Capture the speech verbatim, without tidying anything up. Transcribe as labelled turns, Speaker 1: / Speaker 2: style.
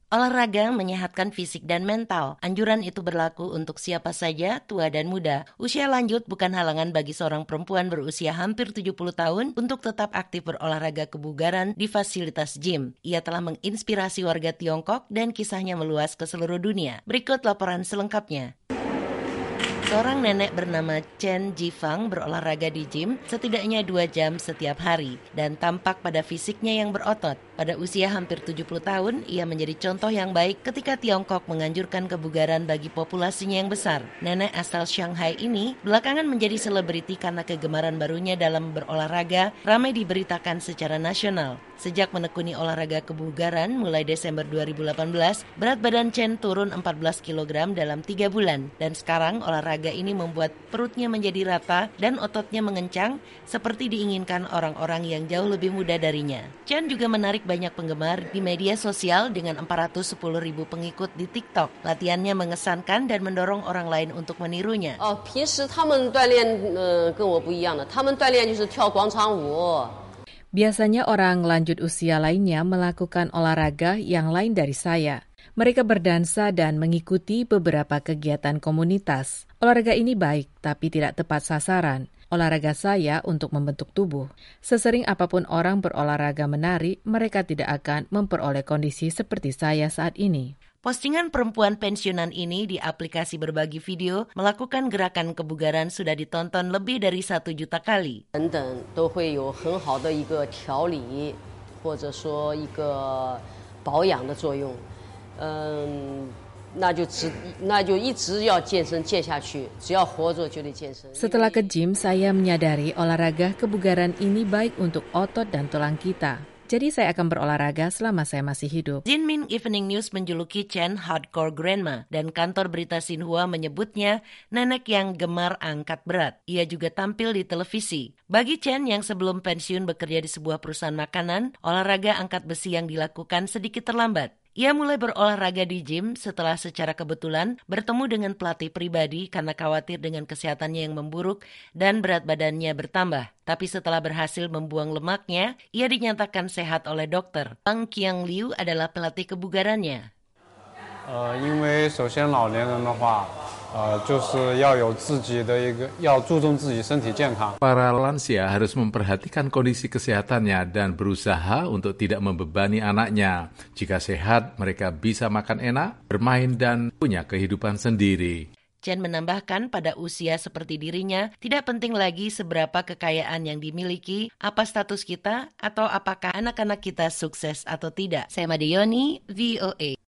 Speaker 1: Olahraga menyehatkan fisik dan mental. Anjuran itu berlaku untuk siapa saja, tua dan muda. Usia lanjut bukan halangan bagi seorang perempuan berusia hampir tujuh puluh tahun untuk tetap aktif berolahraga kebugaran di fasilitas gym. Ia telah menginspirasi warga Tiongkok dan kisahnya meluas ke seluruh dunia. Berikut laporan selengkapnya. Seorang nenek bernama Chen Jifang berolahraga di gym setidaknya dua jam setiap hari dan tampak pada fisiknya yang berotot. Pada usia hampir tujuh puluh tahun, ia menjadi contoh yang baik ketika Tiongkok menganjurkan kebugaran bagi populasinya yang besar. Nenek asal Shanghai ini belakangan menjadi selebriti karena kegemaran barunya dalam berolahraga ramai diberitakan secara nasional. Sejak menekuni olahraga kebugaran mulai Desember dua ribu delapan belas, berat badan Chen turun empat belas kilogram dalam tiga bulan. Dan sekarang olahraga ini membuat perutnya menjadi rata dan ototnya mengencang seperti diinginkan orang-orang yang jauh lebih muda darinya. Chen juga menarik banyak penggemar di media sosial dengan empat ratus sepuluh ribu pengikut di TikTok. Latihannya mengesankan dan mendorong orang lain untuk menirunya.
Speaker 2: Oh, 平时他们锻炼呃跟我不一样的，他们锻炼就是跳广场舞。
Speaker 3: Biasanya orang lanjut usia lainnya melakukan olahraga yang lain dari saya. Mereka berdansa dan mengikuti beberapa kegiatan komunitas. Olahraga ini baik, tapi tidak tepat sasaran. Olahraga saya untuk membentuk tubuh. Sesering apapun orang berolahraga menari, mereka tidak akan memperoleh kondisi seperti saya saat ini.
Speaker 1: Postingan perempuan pensiunan ini di aplikasi berbagi video melakukan gerakan kebugaran sudah ditonton lebih dari satu juta kali.
Speaker 2: 等等都会有很好的一个调理，或者说一个保养的作用。嗯。 那就只那就一直要健身健下去，只要活着就得健身。
Speaker 3: Setelah ke gym, saya menyadari olahraga kebugaran ini baik untuk otot dan tulang kita. Jadi saya akan berolahraga selama saya masih hidup.
Speaker 1: Xinmin Evening News menjuluki Chen hardcore grandma dan kantor berita Xinhua menyebutnya nenek yang gemar angkat berat. Ia juga tampil di televisi. Bagi Chen yang sebelum pensiun bekerja di sebuah perusahaan makanan, olahraga angkat besi yang dilakukan sedikit terlambat. Ia mulai berolahraga di gym setelah secara kebetulan bertemu dengan pelatih pribadi karena khawatir dengan kesehatannya yang memburuk dan berat badannya bertambah. Tapi setelah berhasil membuang lemaknya, ia dinyatakan sehat oleh dokter. Wang Qiangliu adalah pelatih kebugarannya.
Speaker 4: 呃，因为首先老年人的话，呃，就是要有自己的一个，要注重自己身体健康。
Speaker 5: Para lansia harus memperhatikan kondisi kesehatannya dan berusaha untuk tidak membebani anaknya. Jika sehat, mereka bisa makan enak, bermain, dan punya kehidupan sendiri.
Speaker 1: Chen menambahkan pada usia seperti dirinya, tidak penting lagi seberapa kekayaan yang dimiliki, apa status kita, atau apakah anak-anak kita sukses atau tidak. Saya Made Yoni, V O A.